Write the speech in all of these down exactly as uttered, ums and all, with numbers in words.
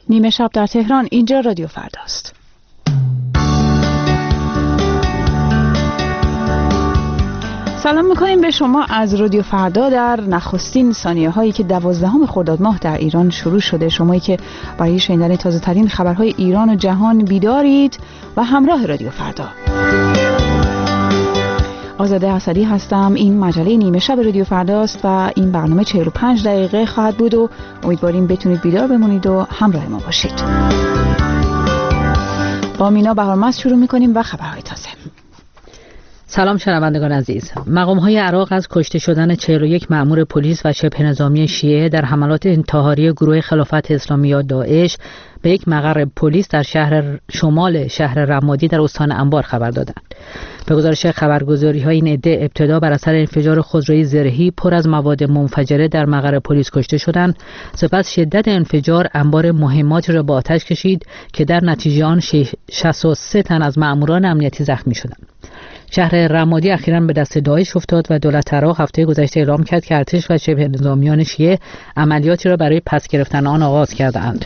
نیمه شب در تهران، اینجا رادیو فرداست. سلام میکنیم به شما از رادیو فردا در نخستین ثانیه هایی که دوازدهم خرداد ماه در ایران شروع شده. شمایی که برای شنیدن تازه ترین خبرهای ایران و جهان بیدارید و همراه رادیو فردا. آزاده اسدی هستم. این مجله نیمه شب رادیو فرداست و این برنامه چهل و پنج دقیقه خواهد بود و امیدواریم بتونید بیدار بمونید و همراه ما باشید. با مینا بهارمست شروع میکنیم و خبرهای تازه. سلام شنوندگان عزیز. مقام‌های عراق از کشته شدن چهل و یک مأمور پلیس و شبه نظامی شیعه در حملات انتحاری گروه خلافت اسلامی یا داعش به یک مقر پلیس در شهر شمال شهر رمادی در استان انبار خبر دادند. به گزارش خبرگزاری‌های این عده ابتدا بر اثر انفجار خودروی زرهی پر از مواد منفجره در مقر پلیس کشته شدند، سپس شدت انفجار انبار مهماتی را به آتش کشید که در نتیجه آن شصت و سه تن از مأموران امنیتی زخمی شدند. شهر رمادی اخیراً به دست داعش افتاد و دولت عراق هفته گذشته اعلام کرد که ارتش و شبه نظامیان شیعه عملیاتی را برای پس گرفتن آن آغاز کردند.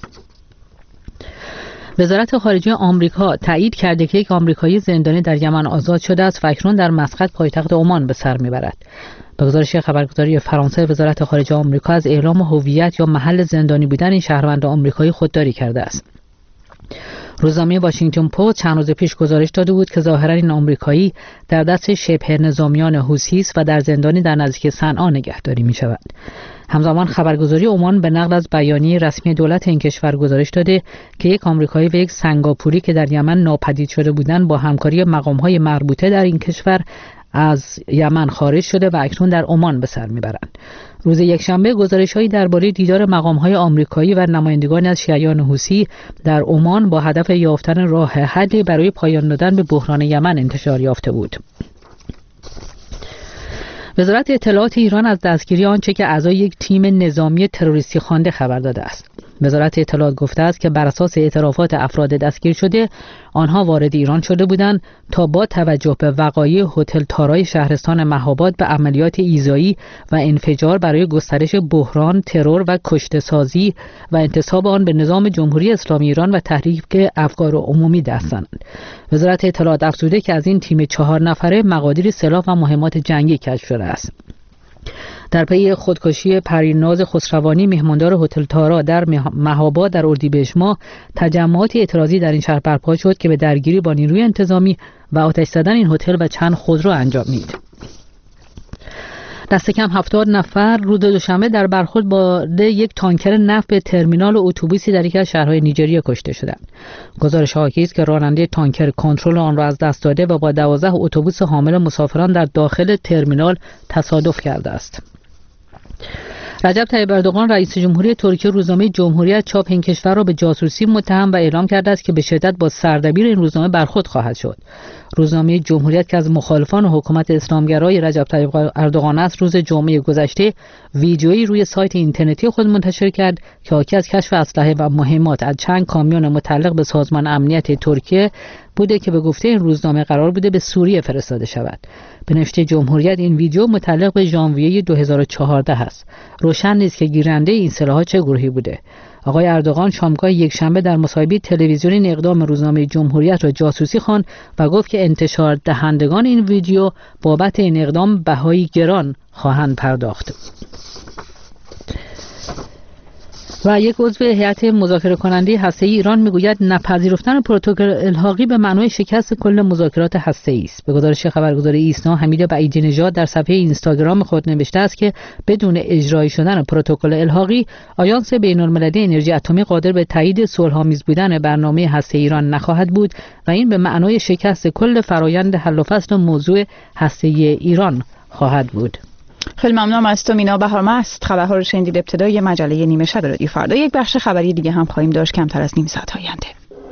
وزارت خارجه آمریکا تایید کرده که یک آمریکایی زندانی در یمن آزاد شده است و اکنون در مسقط پایتخت عمان به سر میبرد. به گزارش خبرگزاری فرانسه، وزارت خارجه آمریکا از اعلام هویت یا محل زندانی بودن این شهروند آمریکایی خودداری کرده است. روزنامه واشنگتن پست چند روز پیش گزارش داده بود که ظاهرا این آمریکایی در دست شبه نظامیان حوثی است و در زندانی در نزدیک صنعا نگهداری می شود. همزمان خبرگزاری عمان به نقل از بیانیه رسمی دولت این کشور گزارش داده که یک آمریکایی و یک سنگاپوری که در یمن ناپدید شده بودند با همکاری مقام‌های مربوطه در این کشور از یمن خارج شده و اکنون در عمان به سر میبرند. روز یکشنبه گزارش‌هایی درباره دیدار مقام‌های آمریکایی و نمایندگان از شیعیان حوثی در عمان با هدف یافتن راه حلی برای پایان دادن به بحران یمن انتشار یافته بود. وزارت اطلاعات ایران از دستگیری آنچه که اعضای یک تیم نظامی تروریستی خوانده خبر داده است. وزارت اطلاعات گفته است که بر اساس اعترافات افراد دستگیر شده، آنها وارد ایران شده بودند تا با توجه به وقایع هتل تارای شهرستان مهاباد به عملیات ایذایی و انفجار برای گسترش بحران، ترور و کشته‌سازی و انتساب آن به نظام جمهوری اسلامی ایران و تحریک افکار عمومی دست زنند. وزارت اطلاعات افزوده که از این تیم چهار نفره مقادیر سلاح و مهمات جنگی کشف شده است. در پی خودکشی پریناز خسروانی مهماندار هتل تارا در مهاباد در اردیبهشت ماه، تجمعات اعتراضی در این شهر برپا شد که به درگیری با نیروی انتظامی و آتش زدن این هتل و چند خودرو انجامید. دست کم هفتاد نفر روز دوشنبه در برخورد با یک تانکر نفت به ترمینال اتوبوسی در یکی از شهرهای نیجریه کشته شدند. گزارش حاکی است که راننده تانکر کنترل آن را از دست داده و با دوازده اتوبوس حامل مسافران در داخل ترمینال تصادف کرده است. رجب طیب اردوغان رئیس جمهوری ترکیه روزنامه جمهوریت چاپ این کشور را به جاسوسی متهم و اعلام کرده است که به شدت با سردبیر این روزنامه برخورد خواهد شد. روزنامه جمهوریت که از مخالفان حکومت اسلامگرای رجب طیب اردوغان است، روز جمعه گذشته ویدیویی روی سایت اینترنتی خود منتشر کرد که حاکی از کشف اسلحه و مهمات از چند کامیون متعلق به سازمان امنیت ترکیه بوده که به گفته این روزنامه قرار بوده به سوریه فرستاده شود. به نوشته جمهوریت این ویدیو متعلق به ژانویه دو هزار و چهارده است. روشن نیست که گیرنده این سلاح‌ها چه گروهی بوده. آقای اردوغان شامگاه یکشنبه در مصاحبه تلویزیونی این اقدام روزنامه جمهوریت را جاسوسی خواند و گفت که انتشار دهندگان این ویدیو بابت این اقدام بهای گران خواهند پرداخت. و یک عضو هیئت مذاکره کننده هسته‌ای ایران میگوید نپذیرفتن پروتکل الحاقی به معنای شکست کل مذاکرات هسته‌ای است. به گزارش خبرگزاری ایسنا، حمید بعیدی نژاد در صفحه اینستاگرام خود نوشته است که بدون اجرایی شدن پروتکل الحاقی، آژانس بین‌المللی انرژی اتمی قادر به تایید صلح‌آمیز بودن برنامه هسته‌ای ایران نخواهد بود و این به معنای شکست کل فرایند حل و فصل موضوع هسته‌ای ایران خواهد بود. خیلی ممنونم از تو مینا بهارمست. خبرها رو شنیدید. ابتدای مجله نیمه شب رادیو فردا. یک بخش خبری دیگه هم خواهیم داشت کمتر از نیم ساعت آینده.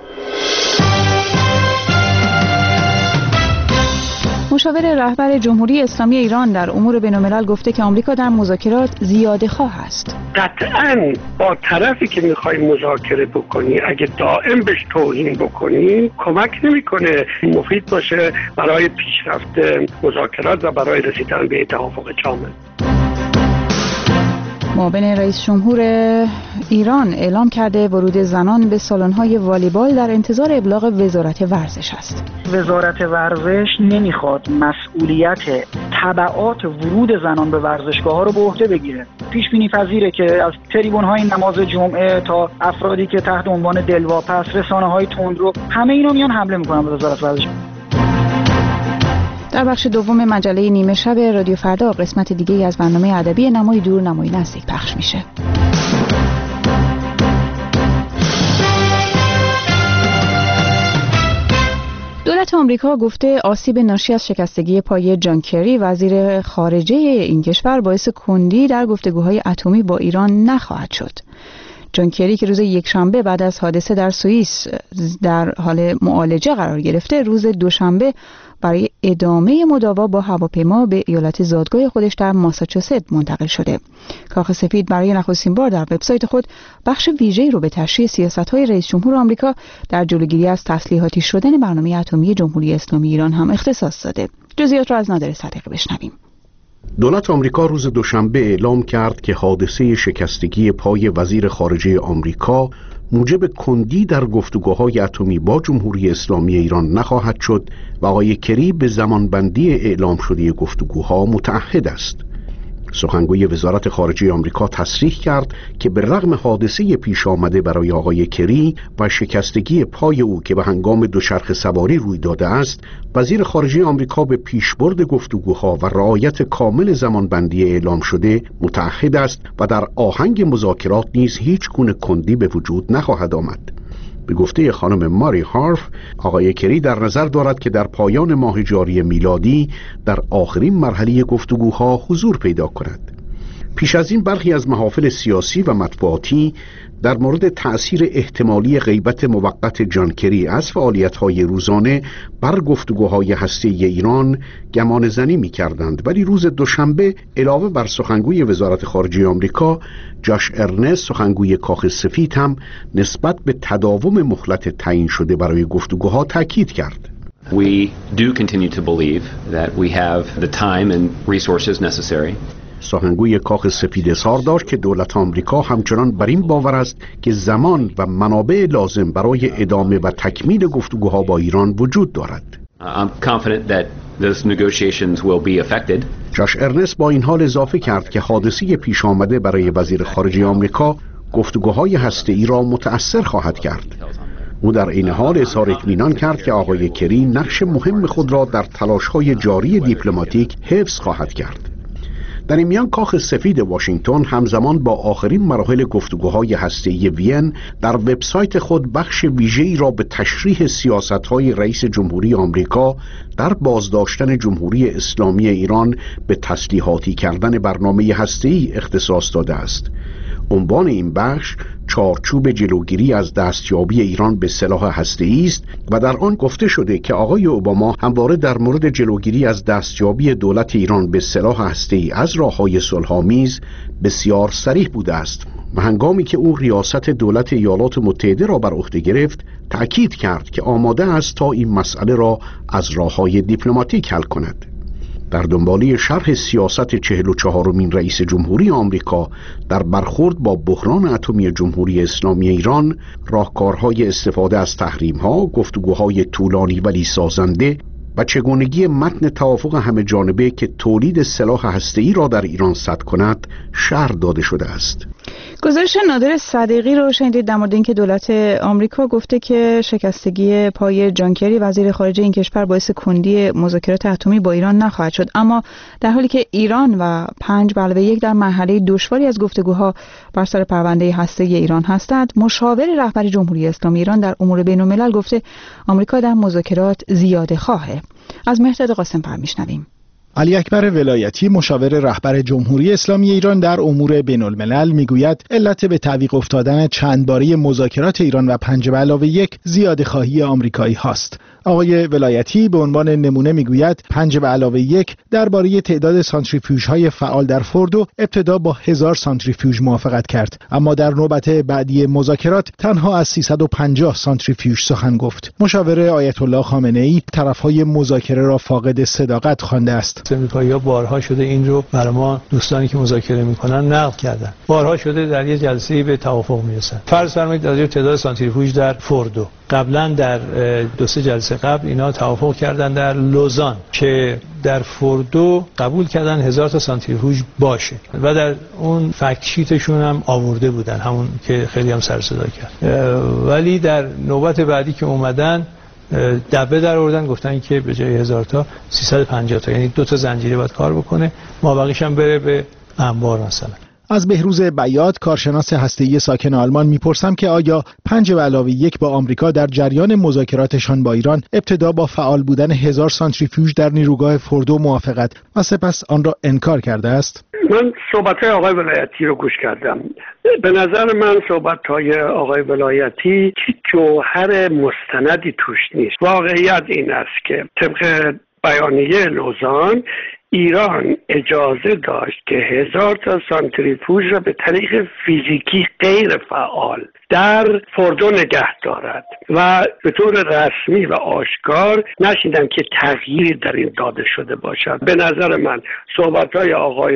مشاور رهبر جمهوری اسلامی ایران در امور بین‌الملل گفته که آمریکا در مذاکرات زیاده‌خواه است. قطعاً با طرفی که می‌خوای مذاکره بکنی اگه دائم بهش توهین بکنی کمک نمی‌کنه مفید باشه برای پیشرفت مذاکرات و برای رسیدن به توافق کامل. معاون رئیس جمهور ایران اعلام کرده ورود زنان به سالن‌های والیبال در انتظار ابلاغ وزارت ورزش است. وزارت ورزش نمیخواد مسئولیت تبعات ورود زنان به ورزشگاه‌ها رو به عهده بگیره. پیش بینی پذیره که از تریبون‌های نماز جمعه تا افرادی که تحت عنوان دلواپس، رسانه‌های تندرو، همه اینا میان حمله میکنن به وزارت ورزش. در بخش دوم مجله نیمه شب رادیو فردا قسمت دیگه از برنامه ادبی نمای دور نمای نزدیک پخش میشه. دولت آمریکا گفته آسیب ناشی از شکستگی پای جان کری وزیر خارجه این کشور باعث کندی در گفتگوهای اتمی با ایران نخواهد شد. جان کری که روز یکشنبه بعد از حادثه در سوئیس در حال معالجه قرار گرفته، روز دوشنبه برای ادامه مداوا با هواپیما به ایالت زادگاه خودش در ماساچوست منتقل شده. کاخ سفید برای نخستین بار در وبسایت خود بخش ویژه‌ای رو به تشریح سیاست‌های رئیس جمهور آمریکا در جلوگیری از تسلیحاتی شدن برنامه اتمی جمهوری اسلامی ایران هم اختصاص داده. جزئیات را از نادر صدیقی بشنویم. دولت آمریکا روز دوشنبه اعلام کرد که حادثه شکستگی پای وزیر خارجه آمریکا موجب کندی در گفتگوهای اتمی با جمهوری اسلامی ایران نخواهد شد و آقای کری به زمانبندی اعلام شده گفتگوها متعهد است. سخنگوی وزارت خارجه آمریکا تصریح کرد که به رغم حادثه پیش آمده برای آقای کری و شکستگی پای او که به هنگام دوچرخه سواری روی داده است، وزیر خارجه آمریکا به پیشبرد گفتگوها و رعایت کامل زمانبندی اعلام شده متعهد است و در آهنگ مذاکرات نیز هیچ گونه کندی به وجود نخواهد آمد. به گفته خانم ماری هارف، آقای کری در نظر دارد که در پایان ماه جاری میلادی در آخرین مرحله گفتگوها حضور پیدا کند. پیش از این برخی از محافل سیاسی و مطبوعاتی در مورد تأثیر احتمالی غیبت موقت جان کری از فعالیت‌های روزانه بر گفتگوهای هسته‌ای ایران گمان زنی می‌کردند، ولی روز دوشنبه علاوه بر سخنگوی وزارت خارجه آمریکا، جاش ارنست سخنگوی کاخ سفید هم نسبت به تداوم مهلت تعیین شده برای گفتگوها تاکید کرد. We do continue to believe that we have the time and resources necessary. سخنگوی کاخ سفید اظهار داشت که دولت آمریکا همچنان بر این باور است که زمان و منابع لازم برای ادامه و تکمیل گفتگوها با ایران وجود دارد. I'm confident that those negotiations will be effected. جاش ارنست با این حال اضافه کرد که حادثه پیش آمده برای وزیر خارجه آمریکا گفتگوهای هسته‌ای را متأثر خواهد کرد. او در این حال اظهار اطمینان کرد که آقای کری نقش مهم خود را در تلاش‌های جاری دیپلماتیک حفظ خواهد کرد. در این میان کاخ سفید واشنگتن همزمان با آخرین مراحل گفتگوهای هسته‌ای وین در وبسایت خود بخش ویژه‌ای را به تشریح سیاست‌های رئیس جمهوری آمریکا در بازداشتن جمهوری اسلامی ایران به تسلیحاتی کردن برنامه هسته‌ای اختصاص داده است. عنوان این بخش چارچوب جلوگیری از دستیابی ایران به سلاح هسته‌ای است و در آن گفته شده که آقای اوباما همواره در مورد جلوگیری از دستیابی دولت ایران به سلاح هسته‌ای از راه‌های صلح‌آمیز بسیار صریح بوده است و هنگامی که او ریاست دولت ایالات متحده را بر عهده گرفت تأکید کرد که آماده است تا این مسئله را از راه‌های دیپلماتیک حل کند. در دنباله شرح سیاست چهل و چهارمین رئیس جمهوری آمریکا در برخورد با بحران اتمی جمهوری اسلامی ایران، راهکارهای استفاده از تحریم‌ها، گفتگوهای طولانی ولی سازنده و چگونگی متن توافق همه جانبه که تولید سلاح هسته‌ای را در ایران سد کند شرح داده شده است. گزارش نادر صدیقی رو شنیدید در مورد اینکه دولت آمریکا گفته که شکستگی پای جان کری وزیر خارجه این کشور باعث کندی مذاکرات اتمی با ایران نخواهد شد، اما در حالی که ایران و پنج به علاوه یک در مرحله دشواری از گفتگوها بر سر پرونده هسته‌ای ایران هستند، مشاور رهبر جمهوری اسلامی ایران در امور بین‌الملل گفته آمریکا در مذاکرات زیاده خواهه. از مهرداد قاسم‌فر میشنویم. علی اکبر ولایتی مشاور رهبر جمهوری اسلامی ایران در امور بین الملل میگوید علت به تعویق افتادن چند باره مذاکرات ایران و پنج به علاوه یک زیاده خواهی آمریکایی هاست. آقای ولایتی به عنوان نمونه میگوید پنج به علاوه یک درباره تعداد سانتریفیوژهای فعال در فوردو ابتدا با هزار سانتریفیوژ موافقت کرد، اما در نوبت بعدی مذاکرات تنها از سیصد و پنجاه سانتریفیوژ سخن گفت. مشاور آیت الله خامنه ای طرفهای مذاکره را فاقد صداقت خوانده است. امریکایی‌ها بارها شده این رو برای ما دوستانی که مذاکره میکنن نقل کردن. بارها شده در یه جلسه به توافق میرسن. فرض فرمایید در تعداد سانتریفیوژ در فوردو قبلا در دو سه جلسه قبل اینا توافق کردن در لوزان که در فوردو قبول کردن هزار تا سانتریفیوژ باشه و در اون فکت شیتشون هم آورده بودن، همون که خیلی هم سر صدا کرد. ولی در نوبت بعدی که اومدن دبه در آوردن، گفتن که به جای هزار تا سیصد و پنجاه تا، یعنی دو تا زنجیره باید کار بکنه، مابقیش هم بره به انبار مثلا. از بهروز بیات کارشناس هسته‌ای ساکن آلمان میپرسم که آیا پنج به علاوه یک با آمریکا در جریان مذاکراتشان با ایران ابتدا با فعال بودن هزار سانتریفیوژ در نیروگاه فوردو موافقت و سپس آن را انکار کرده است؟ من صحبت‌های آقای ولایتی رو گوش کردم. به نظر من صحبت‌های آقای ولایتی هیچ جوهر مستندی توش نیست. واقعیت این است که طبق بیانیه لوزان ایران اجازه داشت که هزار تا سانتریفیوژ را به طریق فیزیکی غیر فعال در فوردو نگه دارد و به طور رسمی و آشکار نشیدم که تغییری در این داده شده باشد. به نظر من صحبت‌های آقای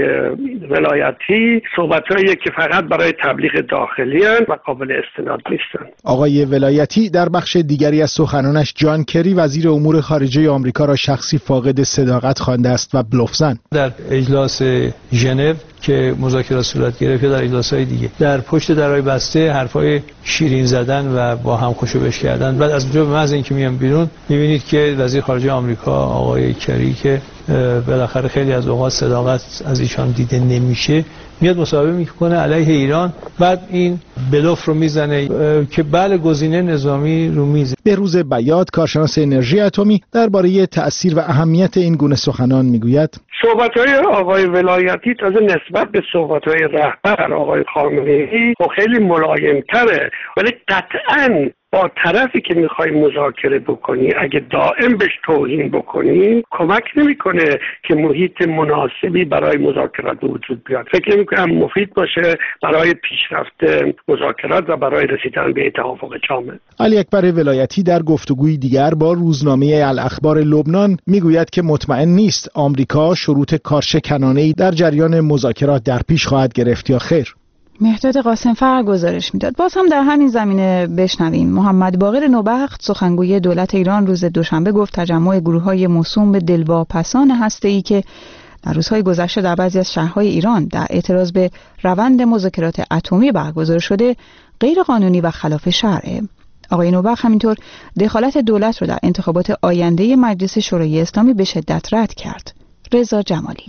ولایتی صحبت‌هایی که فقط برای تبلیغ داخلی هستند و قابل استناد نیستند. آقای ولایتی در بخش دیگری از سخنانش جان کری وزیر امور خارجه آمریکا را شخصی فاقد صداقت خوانده است و بلوفزن. در اجلاس ژنو که مذاکرات صورت گرفت یا در اجلاس‌های دیگه در پشت درهای بسته حرفای شیرین زدن و با هم خوشوبش کردن، بعد از اونجا به محض اینکه میان بیرون میبینید که وزیر خارجه آمریکا آقای کری که بالاخره خیلی از اوقات صداقت از ایشان دیده نمیشه میاد مصاحبه میکنه علیه ایران، بعد این بلوف رو میزنه که بله گزینه نظامی رو میزه. بهروز بیات کارشناس انرژی اتمی درباره تأثیر و اهمیت این گونه سخنان میگوید صحبت‌های آقای ولایتی تازه نسبت به صحبت‌های رهبر آقای خامنه‌ای خیلی ملایم‌تره، ولی قطعاً با طرفی که میخوای مذاکره بکنی اگه دائم بهش توهین بکنی کمک نمیکنه که محیط مناسبی برای مذاکرات وجود بیاد. فکر نمیکنم مفید باشه برای پیشرفت مذاکرات و برای رسیدن به توافق جامع. علی اکبر ولایتی در گفتگوی دیگر با روزنامه الاخبار لبنان میگوید که مطمئن نیست آمریکا شروط کارشکنانه‌ای در جریان مذاکرات در پیش خواهد گرفت یا خیر. مهداد قاسم‌فر گزارش میداد. باز هم در همین زمینه بشنویم. محمد باقر نوبخت سخنگوی دولت ایران روز دوشنبه گفت تجمع گروه‌های موسوم به دلواپسان هسته‌ای که در روزهای گذشته در بعضی از شهرهای ایران در اعتراض به روند مذاکرات اتمی برگزار شده غیر قانونی و خلاف شرعه. آقای نوبخت همینطور دخالت دولت رو در انتخابات آینده مجلس شورای اسلامی به شدت رد کرد. رضا جمالی.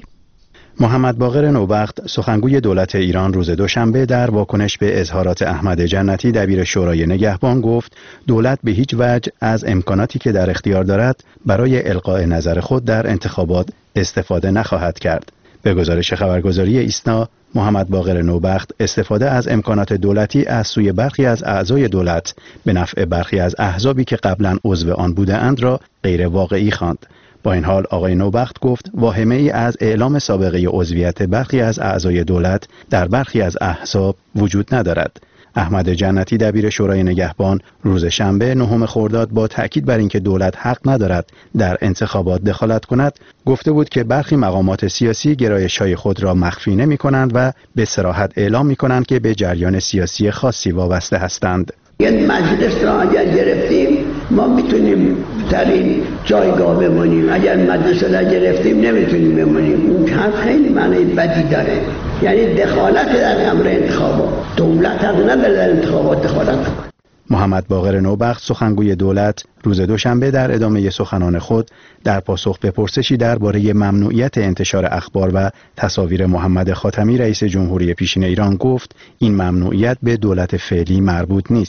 محمد باقر نوبخت سخنگوی دولت ایران روز دوشنبه در واکنش به اظهارات احمد جنتی دبیر شورای نگهبان گفت دولت به هیچ وجه از امکاناتی که در اختیار دارد برای القاء نظر خود در انتخابات استفاده نخواهد کرد. به گزارش خبرگزاری ایسنا، محمد باقر نوبخت استفاده از امکانات دولتی از سوی برخی از اعضای دولت به نفع برخی از احزابی که قبلا عضو آن بوده‌اند را غیر واقعی خواند. با این حال آقای نوبخت گفت واهمه ای از اعلام سابقه عضویت برخی از اعضای دولت در برخی از احزاب وجود ندارد. احمد جنتی دبیر شورای نگهبان روز شنبه نهم خرداد با تأکید بر اینکه دولت حق ندارد در انتخابات دخالت کند گفته بود که برخی مقامات سیاسی گرایش‌های خود را مخفی نمی‌کنند و به صراحت اعلام می‌کنند که به جریان سیاسی خاصی وابسته هستند. این مجلس را اگر گرفتیم ما میتونیم در این جایگاه بمونیم، اگر مجلس را گرفتیم نمیتونیم بمونیم. اون حرف خیلی معنی بدی داره، یعنی دخالت در امر انتخابات. دولت حق نداره در انتخابات دخالت کنه. محمد باقر نوبخت سخنگوی دولت روز دوشنبه در ادامه سخنان خود در پاسخ به پرسشی درباره ممنوعیت انتشار اخبار و تصاویر محمد خاتمی رئیس جمهوری پیشین ایران گفت این ممنوعیت به دولت فعلی مربوط نیست.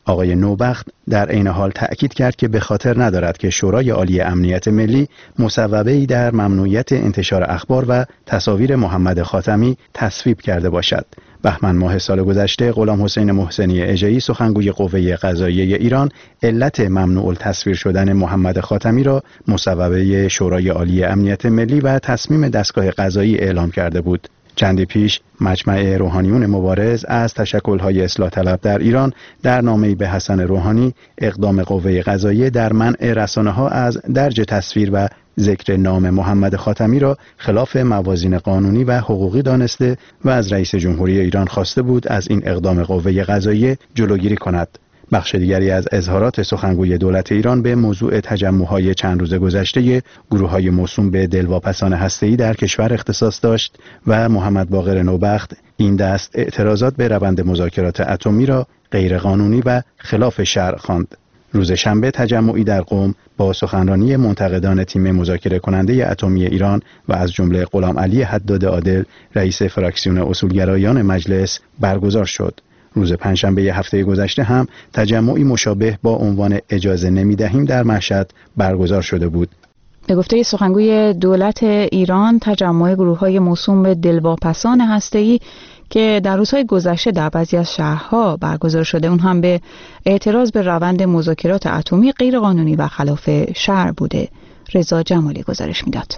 آقای نوبخت در عین حال تأکید کرد که به خاطر ندارد که شورای عالی امنیت ملی مصوبه‌ای در ممنوعیت انتشار اخبار و تصاویر محمد خاتمی تصویب کرده باشد. بهمن ماه سال گذشته غلام حسین محسنی اژه‌ای سخنگوی قوه قضاییه ایران علت ممنوع التصویر شدن محمد خاتمی را مصوبه شورای عالی امنیت ملی و تصمیم دستگاه قضایی اعلام کرده بود. چندی پیش مجمع روحانیون مبارز از تشکل‌های اصلاح طلب در ایران در نامه‌ای به حسن روحانی اقدام قوه قضاییه در منع رسانه‌ها از درج تصویر و ذکر نام محمد خاتمی را خلاف موازین قانونی و حقوقی دانسته و از رئیس جمهوری ایران خواسته بود از این اقدام قوه قضاییه جلوگیری کند. بخش دیگری از اظهارات سخنگوی دولت ایران به موضوع تجمع‌های چند روز گذشته گروه‌های موسوم به دلواپسان هسته‌ای در کشور اختصاص داشت و محمد باقر نوبخت این دست اعتراضات به روند مذاکرات اتمی را غیرقانونی و خلاف شرع خواند. روز شنبه تجمعی در قم با سخنرانی منتقدان تیم مذاکره کننده اتمی ایران و از جمله غلام علی حداد عادل رئیس فراکسیون اصولگرایان مجلس برگزار شد. روز پنجشنبه هفته گذشته هم تجمعی مشابه با عنوان اجازه نمیدهیم در مشهد برگزار شده بود. به گفته سخنگوی دولت ایران تجمع گروه‌های موسوم به دلواپسان هسته‌ای که در روزهای گذشته در بعضی از شهرها برگزار شده اون هم به اعتراض به روند مذاکرات اتمی غیرقانونی و خلاف شرع بوده. رضا جمالی گزارش میداد.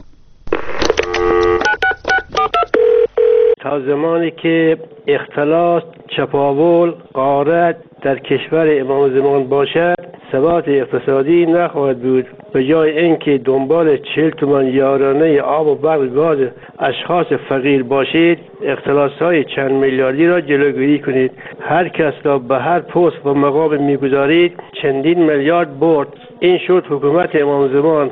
تا زمانی که اختلاس، چپاول، غارت در کشور امام زمان باشد ثبات اقتصادی نخواهد بود. به جای اینکه دنبال چهل تومان یارانه آب و برق گاز اشخاص فقیر باشید، اختلاس‌های چند میلیاردی را جلوگیری کنید. هر کس را به هر پست و مقام میگذارید چندین میلیارد برد. این شد حکومت امام زمان.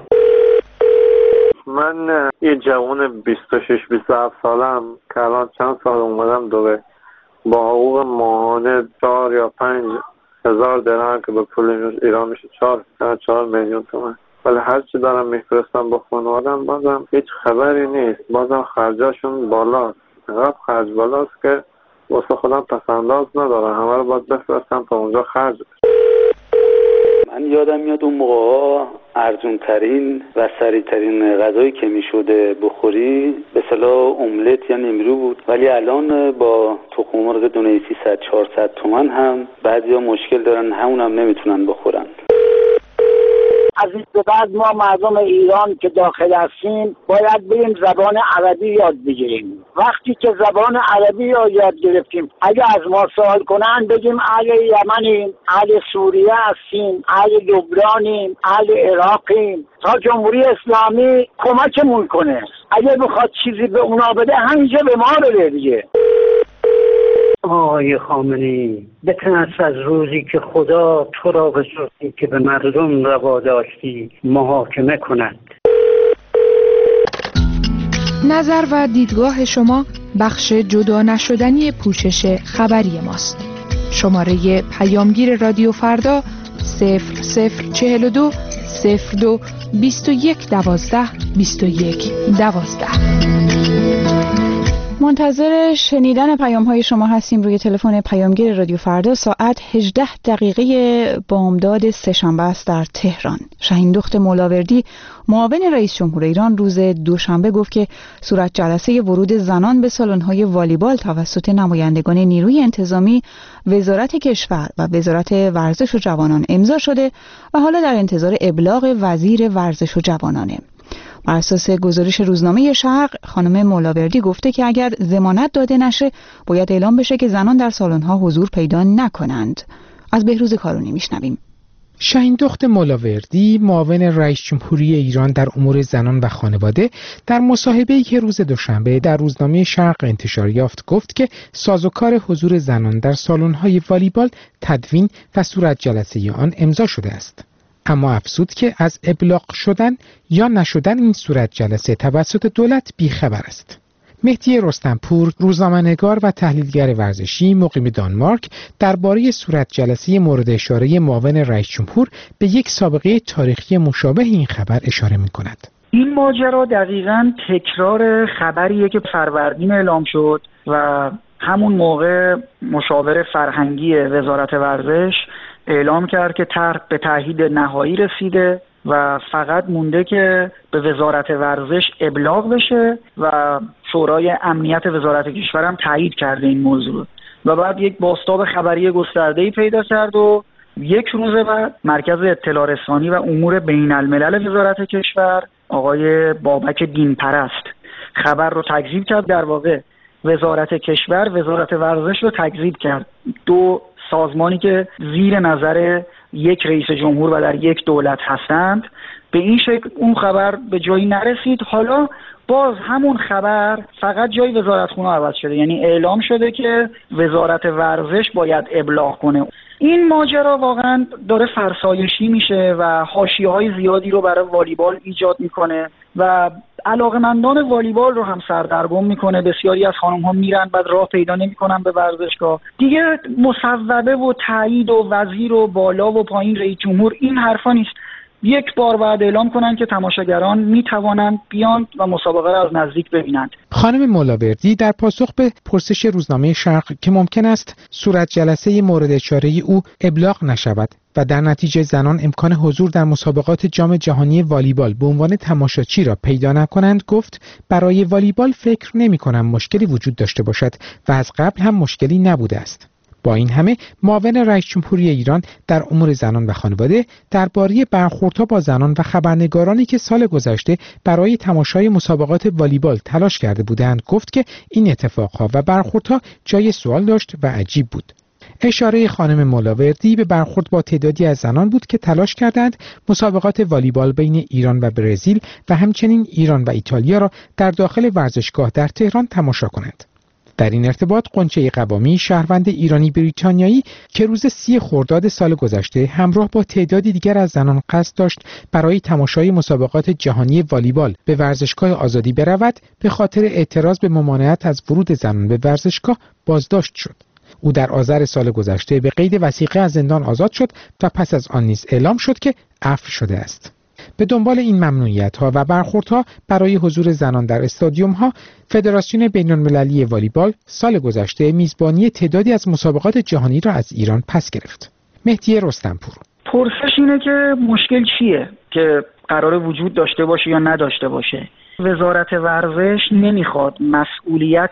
من یه جوان بیست و شش بیست و هفت سالم که الان چند سال اومدم دوبه با حقوق ماهانه چهار یا پنج هزار درهم که به پول ایران میشه چهار چهار میلیون تومان، ولی هر چی دارم میفرستم با خانوادم بازم هیچ خبری نیست. بازم خرجاشون بالاست، اینقدر خرج بالاست که واسه خودم پسنداز ندارم، همه رو باید بفرستم تا اونجا خرج بشه. من یادم میاد اون موقع ارزون ترین و سریع ترین غذایی که میشده بخوری به اصطلاح املت یا نیمرو بود، ولی الان با تخم مرغ دونه سیصد چهارصد تومان هم بعضیا مشکل دارن، همونم نمیتونن بخورن. از این به بعد ما مردم ایران که داخل هستیم باید بریم زبان عربی یاد بگیریم. وقتی که زبان عربی رو یاد گرفتیم اگه از ما سوال کنن بگیم اهل یمنیم، اهل سوریه هستیم، اهل لبنانیم، اهل عراقیم، تا جمهوری اسلامی کمکمون کنه. اگه بخواد چیزی به اونا بده همینجا به ما بده دیگه. آقای خامنه‌ای بتنس از روزی که خدا تو را بسازی که به مردم روا داشتی محاکمه کند. نظر و دیدگاه شما بخش جدا نشدنی پوشش خبری ماست. شماره پیامگیر رادیو فردا صفر صفر چهل و دو صفر دو بیست و یک دوازده بیست و یک دوازده. منتظر شنیدن پیام های شما هستیم روی تلفن پیامگیر رادیو فردا. ساعت هجده دقیقه بامداد سه‌شنبه است در تهران. شاهین دخت مولاوردی معاون رئیس جمهور ایران روز دوشنبه گفت که صورت جلسه ورود زنان به سالن‌های والیبال توسط نمایندگان نیروی انتظامی، وزارت کشور و وزارت ورزش و جوانان امضا شده و حالا در انتظار ابلاغ وزیر ورزش و جوانانه. بر اساس گزارش روزنامه شرق، خانم مولاوردی گفته که اگر ضمانت داده نشه باید اعلام بشه که زنان در سالن‌ها حضور پیدا نکنند. از بهروز کارونی میشنویم. شاهین دخت مولاوردی معاون رئیس جمهوری ایران در امور زنان و خانواده در مصاحبه‌ای که روز دوشنبه در روزنامه شرق انتشار یافت گفت که سازوکار حضور زنان در سالن‌های والیبال تدوین و صورت جلسه آن امضا شده است. اما افزود که از ابلاغ شدن یا نشدن این صورت جلسه توسط دولت بیخبر است. مهدی رستمپور، روزنامه‌نگار و تحلیلگر ورزشی مقیم دانمارک، درباره صورت جلسه مورد اشاره معاون رئیس جمهور به یک سابقه تاریخی مشابه این خبر اشاره می‌کند. این ماجرا دقیقاً تکرار خبریه که فروردین اعلام شد و همون موقع مشاور فرهنگی وزارت ورزش اعلام کرد که طرح به تایید نهایی رسیده و فقط مونده که به وزارت ورزش ابلاغ بشه و شورای امنیت وزارت کشور هم تایید کرده این موضوع و بعد یک بازتاب خبری گسترده‌ای پیدا کرد و یک روز بعد مرکز اطلاع رسانی و امور بین الملل وزارت کشور آقای بابک دینپرست خبر رو تکذیب کرد. در واقع وزارت کشور وزارت ورزش رو تکذیب کرد، دو سازمانی که زیر نظر یک رئیس جمهور و در یک دولت هستند. به این شکل اون خبر به جایی نرسید. حالا باز همون خبر فقط جای وزارتخونه عوض شده، یعنی اعلام شده که وزارت ورزش باید ابلاغ کنه. این ماجرا واقعا داره فرسایشی میشه و حاشیه‌های زیادی رو برای والیبال ایجاد میکنه و علاقه‌مندان والیبال رو هم سردرگم میکنه. بسیاری از خانم‌ها میرن بعد راه پیدا نمیکنن به ورزشگاه. دیگه مصوبه و تایید و وزیر و بالا و پایین رئیس جمهور این حرفا نیست. یک بار بعد اعلام کنن که تماشاگران میتوانند بیان و مسابقه را از نزدیک ببینند. خانم مولاوردی در پاسخ به پرسش روزنامه شرق که ممکن است صورت جلسه مورد اشاره او ابلاغ نشود و در نتیجه زنان امکان حضور در مسابقات جام جهانی والیبال به عنوان تماشاچی را پیدا نکنند، گفت برای والیبال فکر نمی‌کنم مشکلی وجود داشته باشد و از قبل هم مشکلی نبوده است. با این همه معاون رئیس جمهوری ایران در امور زنان و خانواده درباره برخوردها با زنان و خبرنگارانی که سال گذشته برای تماشای مسابقات والیبال تلاش کرده بودند گفت که این اتفاقها و برخوردها جای سوال داشت و عجیب بود. اشاره خانم مولاوردی به برخورد با تعدادی از زنان بود که تلاش کردند مسابقات والیبال بین ایران و برزیل و همچنین ایران و ایتالیا را در داخل ورزشگاه در تهران تماشا کنند. در این ارتباط غنچه قوامی شهروند ایرانی بریتانیایی که روز سی خرداد سال گذشته همراه با تعدادی دیگر از زنان قصد داشت برای تماشای مسابقات جهانی والیبال به ورزشگاه آزادی برود، به خاطر اعتراض به ممانعت از ورود زنان به ورزشگاه بازداشت شد. او در آذر سال گذشته به قید وثیقه از زندان آزاد شد و پس از آن نیز اعلام شد که عفو شده است. به دنبال این ممنوعیت‌ها و برخوردها برای حضور زنان در استادیوم‌ها، فدراسیون بین‌المللی والیبال سال گذشته میزبانی تعدادی از مسابقات جهانی را از ایران پس گرفت. مهدی رستمپور: پرسش اینه که مشکل چیه که قراره وجود داشته باشه یا نداشته باشه؟ وزارت ورزش نمیخواد مسئولیت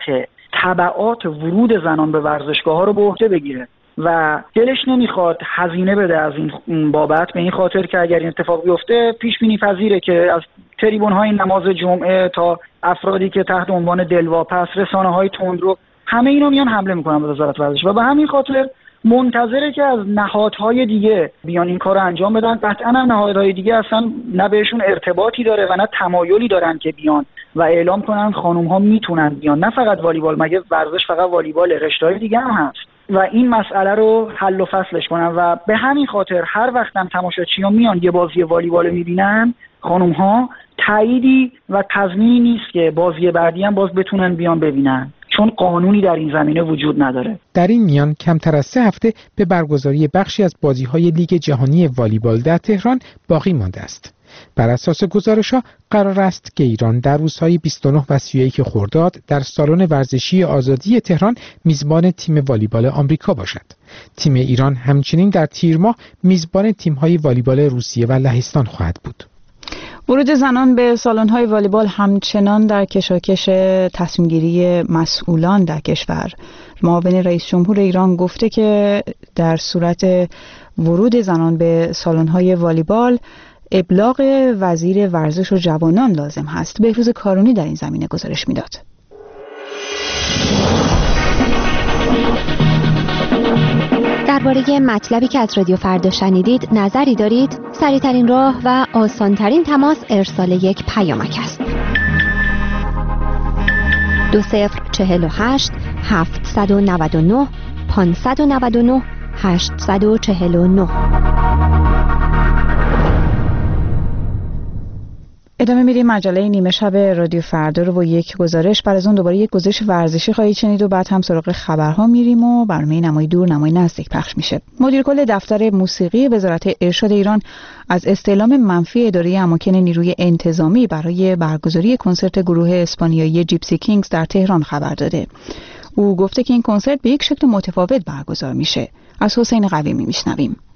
تبعات ورود زنان به ورزشگاه‌ها رو به عهده بگیره و دلش نمیخواد هزینه بده از این بابت، به این خاطر که اگر این اتفاق بیفته پیش بینی پذیره که از تریبون‌های نماز جمعه تا افرادی که تحت عنوان دلواپس، رسانه‌های تندرو، همه اینا میان حمله میکنن به وزارت ورزش و به همین خاطر منتظره که از نهادهای دیگه بیان این کارو انجام بدن. قطعاً هم نهادهای دیگه اصلا نه بهشون ارتباطی داره و نه تمایلی دارن که بیان و اعلام کنن خانم‌ها میتونن بیان. نه فقط والیبال، مگه ورزش فقط والیبال، رشته‌های دیگه هم هست و این مسئله رو حل و فصلش کنن و به همین خاطر هر وقت هم تماشاچیان میان یه بازی والیبال میبینن، خانم‌ها تاییدی و تضمینی نیست که بازی بعدی هم باز بتونن بیان ببینن، چون قانونی در این زمینه وجود نداره. در این میان کمتر از سه هفته به برگزاری بخشی از بازی‌های لیگ جهانی والیبال در تهران باقی مانده است. بر اساس گزارش‌ها قرار است که ایران در روزهای بیست و نه و سی و یک خرداد در سالن ورزشی آزادی تهران میزبان تیم والیبال آمریکا باشد. تیم ایران همچنین در تیر ماه میزبان تیم‌های والیبال روسیه و لهستان خواهد بود. ورود زنان به سالن‌های والیبال همچنان در کشاکش تصمیم‌گیری مسئولان در کشور. معاون رئیس جمهور ایران گفته که در صورت ورود زنان به سالن‌های والیبال ابلاغ وزیر ورزش و جوانان لازم هست. بهروز کارونی در این زمینه گزارش میداد. درباره مطلبی که از رادیو فردا شنیدید نظری دارید؟ سریع‌ترین راه و آسان‌ترین تماس ارسال یک پیامک است. دو صفر چهل و هشت هفتصد و نود و نه پانصد و نود و نه هشتصد و چهل و نه. ادامه میدیم مجله نیمه شب رادیو فردا رو با یک گزارش. بعد از اون دوباره یک گزارش ورزشی خواهید شنید و بعد هم سراغ خبرها میریم و برنامه نمای دور نمای نزدیک پخش میشه. مدیر کل دفتر موسیقی وزارت ارشاد ایران از استعلام منفی اداره اماکن نیروی انتظامی برای برگزاری کنسرت گروه اسپانیایی جیپسی کینگز در تهران خبر داده. او گفته که این کنسرت به یک شکل متفاوت برگزار میشه. از حسین قویمی میشنویم.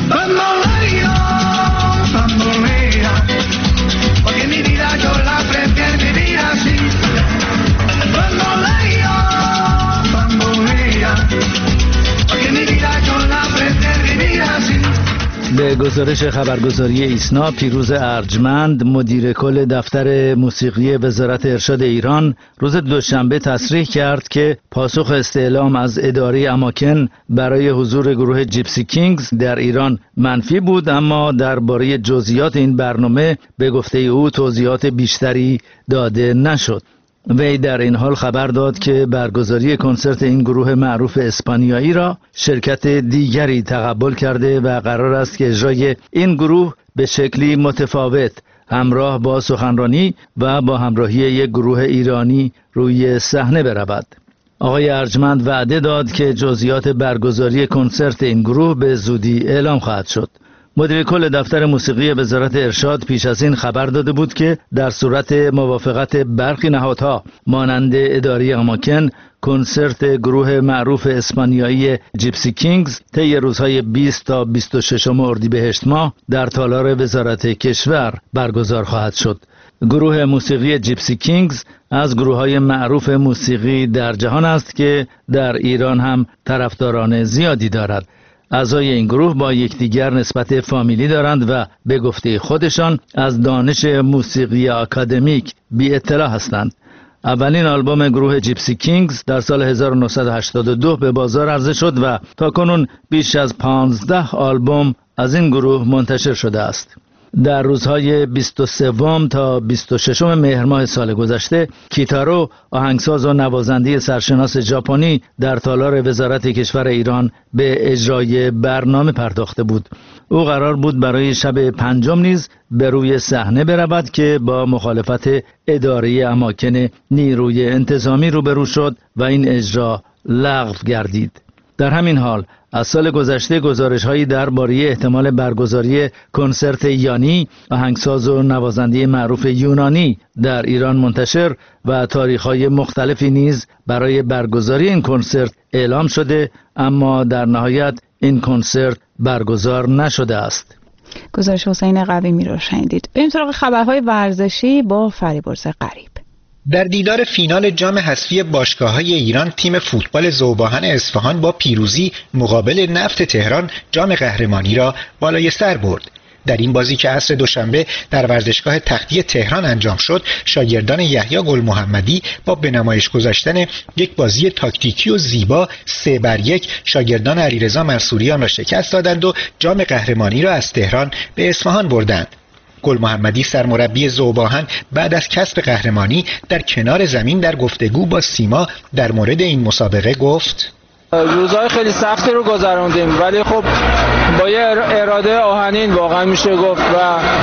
به گزارش خبرگزاری ایسنا، پیروز ارجمند مدیر کل دفتر موسیقی وزارت ارشاد ایران روز دوشنبه تصریح کرد که پاسخ استعلام از اداره اماکن برای حضور گروه جیپسی کینگز در ایران منفی بود، اما درباره جزئیات این برنامه به گفته او توضیحات بیشتری داده نشد. وی در این حال خبر داد که برگزاری کنسرت این گروه معروف اسپانیایی را شرکت دیگری تقبل کرده و قرار است که اجرای این گروه به شکلی متفاوت همراه با سخنرانی و با همراهی یک گروه ایرانی روی صحنه برود. آقای ارجمند وعده داد که جزئیات برگزاری کنسرت این گروه به زودی اعلام خواهد شد. مدیر کل دفتر موسیقی وزارت ارشاد پیش از این خبر داده بود که در صورت موافقت برخی نهادها مانند اداره اماکن، کنسرت گروه معروف اسپانیایی جیپسی کینگز طی روزهای بیست تا بیست و شش اردیبهشت ماه در تالار وزارت کشور برگزار خواهد شد. گروه موسیقی جیپسی کینگز از گروه‌های معروف موسیقی در جهان است که در ایران هم طرفداران زیادی دارد. اعضای این گروه با یکدیگر نسبت فامیلی دارند و به گفته خودشان از دانش موسیقی آکادمیک بی اطلاع هستند. اولین آلبوم گروه جیپسی کینگز در سال هزار و نهصد و هشتاد و دو به بازار عرضه شد و تاکنون بیش از پانزده آلبوم از این گروه منتشر شده است. در روزهای بیست و سه تا بیست و شش مهر ماه سال گذشته، کیتارو، آهنگساز و نوازنده سرشناس ژاپنی در تالار وزارت کشور ایران به اجرای برنامه پرداخته بود. او قرار بود برای شب پنجم نیز به روی صحنه برود که با مخالفت اداره اماکن نیروی انتظامی روبرو شد و این اجرا لغو گردید. در همین حال از سال گذشته گزارش‌هایی درباره احتمال برگزاری کنسرت یانی، آهنگساز و نوازنده معروف یونانی در ایران منتشر و تاریخ‌های مختلفی نیز برای برگزاری این کنسرت اعلام شده، اما در نهایت این کنسرت برگزار نشده است. گزارش حسین قویمی رو شنیدید. بریم سراغ خبرهای ورزشی با فریبرز غریب. در دیدار فینال جام حذفی باشگاه‌های ایران، تیم فوتبال ذوباهن اصفهان با پیروزی مقابل نفت تهران جام قهرمانی را بالای سر برد. در این بازی که عصر دوشنبه در ورزشگاه تختی تهران انجام شد، شاگردان یحیی گل محمدی با به نمایش گذاشتن یک بازی تاکتیکی و زیبا سه بر یک شاگردان علیرضا منصوریان را شکست دادند و جام قهرمانی را از تهران به اصفهان بردند. گل محمدی سرمربی ذوباهن بعد از کسب قهرمانی در کنار زمین در گفتگو با سیما در مورد این مسابقه گفت: روزهای خیلی سختی رو گذروندیم، ولی خب با یه اراده آهنین واقعا میشه گفت و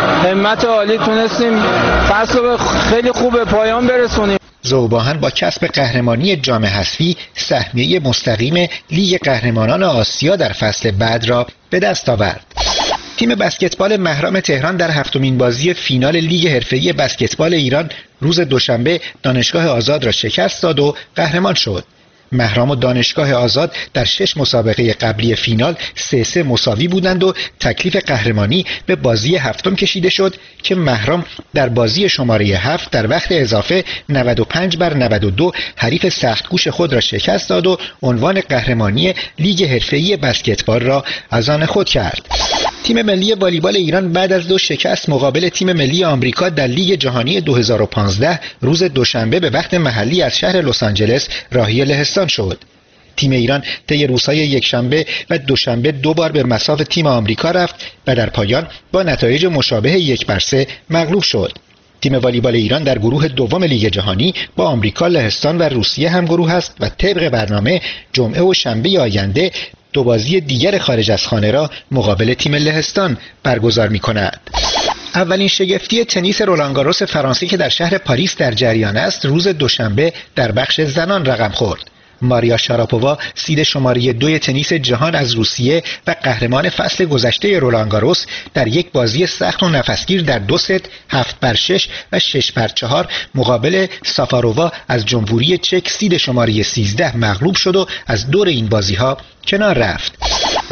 همت عالی تونستیم فصل رو خیلی خوب به پایان برسونیم. ذوباهن با کسب قهرمانی جام حذفی سهمیه مستقیم لیگ قهرمانان آسیا در فصل بعد را به دست آورد. تیم بسکتبال مهرام تهران در هفتمین بازی فینال لیگ حرفه‌ای بسکتبال ایران روز دوشنبه دانشگاه آزاد را شکست داد و قهرمان شد. مهرام و دانشگاه آزاد در شش مسابقه قبلی فینال سه سه مساوی بودند و تکلیف قهرمانی به بازی هفتم کشیده شد که مهرام در بازی شماره هفت در وقت اضافه نود و پنج بر نود و دو حریف سختگوش خود را شکست داد و عنوان قهرمانی لیگ حرفه‌ای بسکتبال را از آن خود کرد. تیم ملی والیبال ایران بعد از دو شکست مقابل تیم ملی آمریکا در لیگ جهانی دو هزار و پانزده روز دوشنبه به وقت محلی از شهر لس آنجلس راهی لهستان شد. تیم ایران طی روزهای یکشنبه و دوشنبه دو بار به مصاف تیم آمریکا رفت و در پایان با نتایج مشابه یک بر سه مغلوب شد. تیم والیبال ایران در گروه دوم لیگ جهانی با آمریکا، لهستان و روسیه هم گروه است و طبق برنامه جمعه و شنبه آینده دو بازی دیگر خارج از خانه را مقابل تیم لهستان برگزار می‌کند. اولین شگفتی تنیس رولانگاروس فرانسه که در شهر پاریس در جریان است روز دوشنبه در بخش زنان رقم خورد. ماریا شاراپووا سید شماره دوی تنیس جهان از روسیه و قهرمان فصل گذشته رولانگاروس در یک بازی سخت و نفسگیر در دو ست هفت بر شش و شش بر چهار مقابل سافارووا از جمهوری چک سید شماره سیزده مغلوب شد و از دور این بازی ها کنار رفت.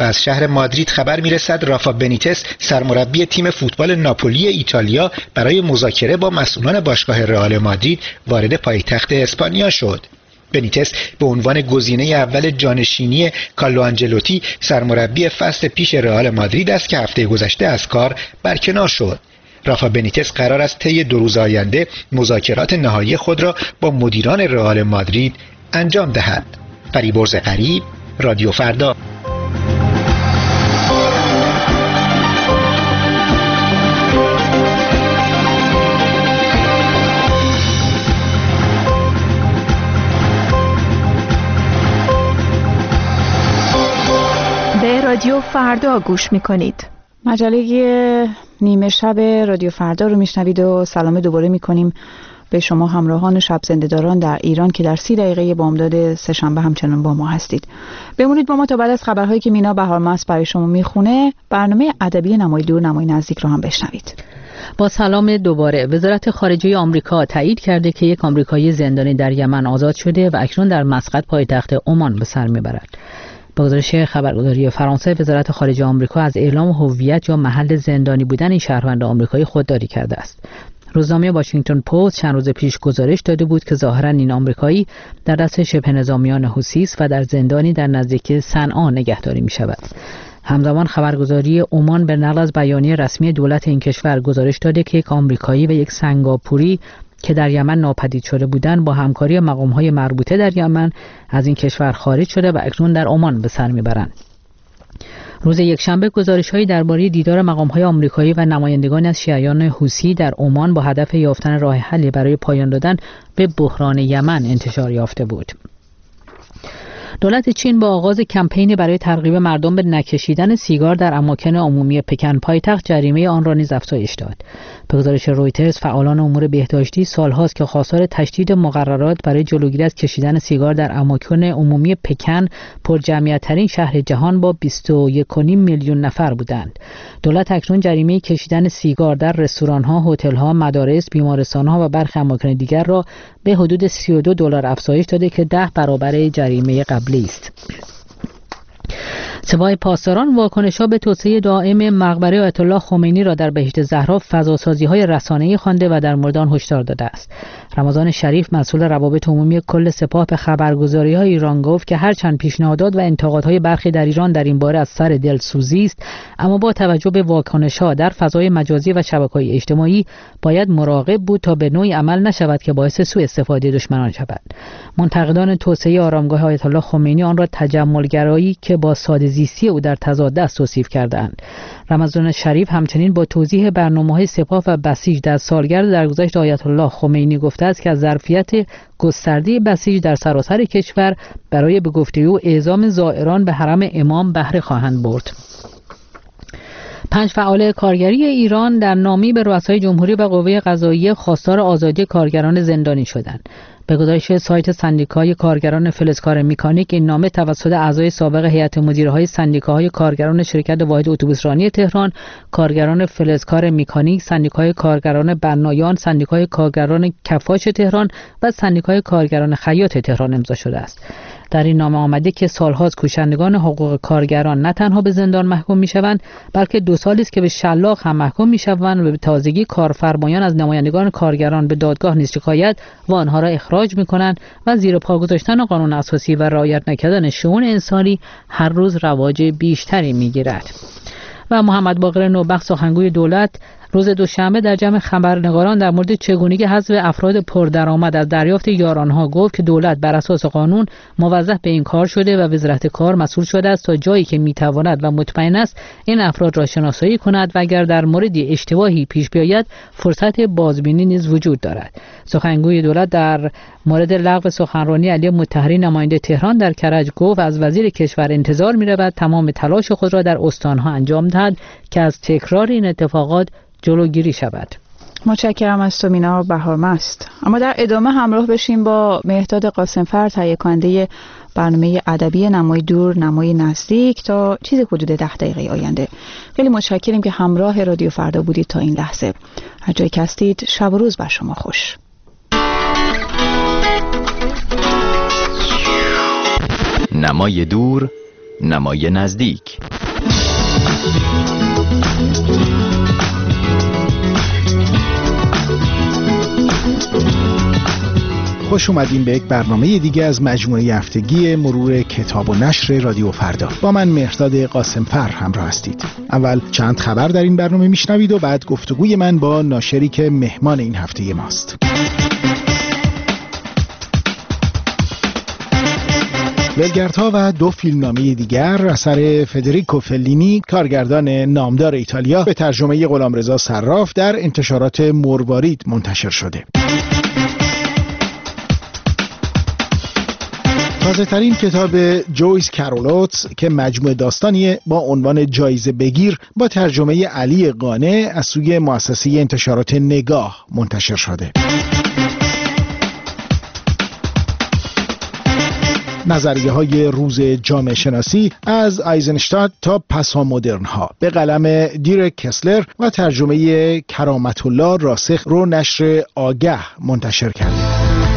و از شهر مادرید خبر میرسد رافا بنیتس سرمربی تیم فوتبال ناپولی ایتالیا برای مذاکره با مسئولان باشگاه رئال مادرید وارد پایتخت اسپانیا شد. بنیتس به عنوان گزینه اول جانشینی کارلو آنجلوتی سرمربی فصل پیش رئال مادرید است که هفته گذشته از کار برکنار شد. رافا بنیتس قرار است طی دو روز آینده مذاکرات نهایی خود را با مدیران رئال مادرید انجام دهد. فریبرز غریب، رادیو فردا. به رادیو فردا گوش میکنید. مجله نیمه شب رادیو فردا رو میشنوید و سلام دوباره میکنیم به شما همراهان شب زنده‌داران در ایران که در سی دقیقه بامداد سه‌شنبه همچنان با ما هستید. بمونید با ما تا بعد از خبرهایی که مینا بهارمست برای شما میخونه برنامه ادبی نمای دور نمای نزدیک رو هم بشنوید. با سلام دوباره. وزارت خارجه آمریکا تایید کرده که یک آمریکایی زندانی در یمن آزاد شده و اکنون در مسقط پایتخت عمان به سر میبرد. با گزارش خبرگزاری فرانسه، وزارت خارجه آمریکا از اعلام هویت یا محل زندانی بودن این شهروند آمریکایی خودداری کرده است. روزنامه واشنگتن پست چند روز پیش گزارش داده بود که ظاهراً این آمریکایی در دست شبه نظامیان حوثی است و در زندانی در نزدیکی صنعا نگهداری می شود. همزمان خبرگزاری عمان به نقل از بیانیه رسمی دولت این کشور گزارش داده که یک آمریکایی و یک سنگاپوری که در یمن ناپدید شده بودند با همکاری مقام‌های مربوطه در یمن از این کشور خارج شده و اکنون در عمان به سر میبرند. روز یکشنبه گزارش‌هایی درباره دیدار مقام‌های آمریکایی و نمایندگان از شیعیان حوثی در عمان با هدف یافتن راه حلی برای پایان دادن به بحران یمن انتشار یافته بود. دولت چین با آغاز کمپینی برای ترغیب مردم به نکشیدن سیگار در اماکن عمومی پکن پایتخت جریمه آن را نیز افزایش داد. به گزارش رویترز، فعالان امور بهداشتی سالهاست که خواستار تشدید مقررات برای جلوگیری از کشیدن سیگار در اماکن عمومی پکن، پرجمعیت‌ترین شهر جهان با بیست و یک و نیم میلیون نفر بودند. دولت اکنون جریمه کشیدن سیگار در رستوران‌ها، هتل‌ها، مدارس، بیمارستان‌ها و برخی اماکن دیگر را به حدود سی و دو دلار افزایش داده که ده برابر جریمه قبلی است. سپاه پاسداران واکنش‌ها به توسعه دائم مقبره آیت الله خمینی را در بهشت زهرا فضاسازی‌های رسانه‌ای خوانده و در مورد آن هشدار داده است. رمضان شریف مسئول روابط عمومی کل سپاه به خبرگزاری‌های ایران گفت که هرچند پیشنهادات و انتقادهای برخی در ایران در این باره از سر دلسوزی است، اما با توجه به واکنش‌ها در فضای مجازی و شبکه‌های اجتماعی باید مراقب بود تا به نوعی عمل نشود که باعث سوء استفاده دشمنان شود. منتقدان توسعه آرامگاه آیت الله خمینی آن را تجملگرایی که با ساده‌زیستی او در تضاد است توصیف کردند. رمضان شریف همچنین با توضیح برنامه‌های سپاه و بسیج در سالگرد درگذشت آیت الله خمینی گفته است که از ظرفیت گسترده بسیج در سراسر کشور برای به گفته او اعزام زائران به حرم امام بهره خواهند برد. پنج فعال کارگری ایران در نامه‌ای به رؤسای جمهوری و قوه قضاییه خواستار آزادی کارگران زندانی شدند. به گزارش سایت سندیکای کارگران فلزکار مکانیک، این نامه توسط اعضای سابق هیئت مدیره‌های سندیکاهای کارگران شرکت واحد اتوبوسرانی تهران، کارگران فلزکار مکانیک، سندیکای کارگران بنایان، سندیکای کارگران کفاش تهران و سندیکای کارگران خیاط تهران امضا شده است. در این نامه آمده که سالهاست کوشندگان حقوق کارگران نه تنها به زندان محکوم میشوند، بلکه دو سالی است که به شلاق هم محکوم میشوند و به تازگی کارفرمایان از نمایندگان کارگران به دادگاه نیز شکایت و آنها را اخراج میکنند و زیر پا گذاشتن قانون اساسی و رعایت نکردن شئون انسانی هر روز رواج بیشتری میگیرد. و محمد باقر نوبخت، سخنگوی دولت، روز دوشنبه در جمع خبرنگاران در مورد چگونگی حذف افراد پردرآمد از دریافت یارانها گفت که دولت بر اساس قانون موظف به این کار شده و وزارت کار مسئول شده است تا جایی که میتواند و مطمئن است این افراد را شناسایی کند و اگر در موردی اشتباهی پیش بیاید فرصت بازبینی نیز وجود دارد. سخنگوی دولت در مورد لغو سخنرانی علی مطهری نماینده تهران در کرج گفت از وزیر کشور انتظار می‌رود تمام تلاش خود را در استان‌ها انجام دهد که از تکرار این اتفاقات جلوگیری شود. متشکرم از تو مینا بهارمست. اما در ادامه همراه بشیم با مهداد قاسمفر، تهیه کننده برنامه ادبی نمای دور نمای نزدیک، تا چیز حدود ده دقیقه آینده. خیلی متشکریم که همراه رادیو فردا بودید تا این لحظه. هر جایی که هستید شب و روز بر شما خوش. نمای دور نمای نزدیک. خوش اومدین به یک برنامه دیگه از مجموعه هفتگی مرور کتاب و نشر رادیو فردا. با من مهرداد قاسمفر همراه هستید. اول چند خبر در این برنامه میشنوید و بعد گفتگوی من با ناشری که مهمان این هفته ماست. ولگردها و دو فیلمنامه دیگر اثر فدریکو فلینی، کارگردان نامدار ایتالیا، به ترجمه غلامرضا صراف در انتشارات مروارید منتشر شده. تازه ترین کتاب جویس کارولوتس که مجموعه داستانیه با عنوان جایزه بگیر با ترجمه علی قانع از سوی مؤسسه انتشارات نگاه منتشر شده. نظریه های روز جامعه شناسی از آیزنشتاد تا پسامدرن ها به قلم دیرک کسلر و ترجمه کرامت الله راسخ رو نشر آگه منتشر کرده.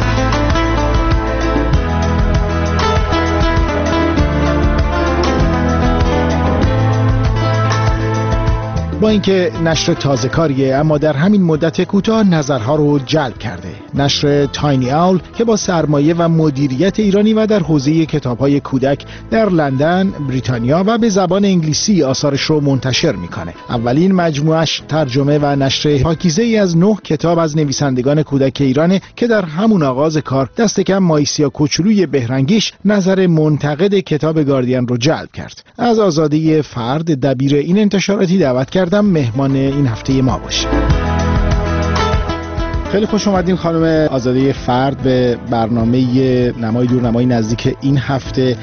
با اینکه نشر تازه کاریه اما در همین مدت کوتاه نظرها رو جلب کرده. نشر تاینی اول که با سرمایه و مدیریت ایرانی و در حوزه کتاب‌های کودک در لندن، بریتانیا و به زبان انگلیسی آثارش رو منتشر میکنه. اولین مجموعش ترجمه و نشر پاکیزه‌ای از نه کتاب از نویسندگان کودک ایرانه که در همون آغاز کار دست کم مایسیا کوچولوی بهرنگیش نظر منتقد کتاب گاردین رو جلب کرد. از آزادی فرد دبیر این انتشاراتی دعوت کردم مهمان این هفته ما باشه. خیلی خوش اومدیم خانم آزاده فرد به برنامه نمای دور نمای نزدیک این هفته.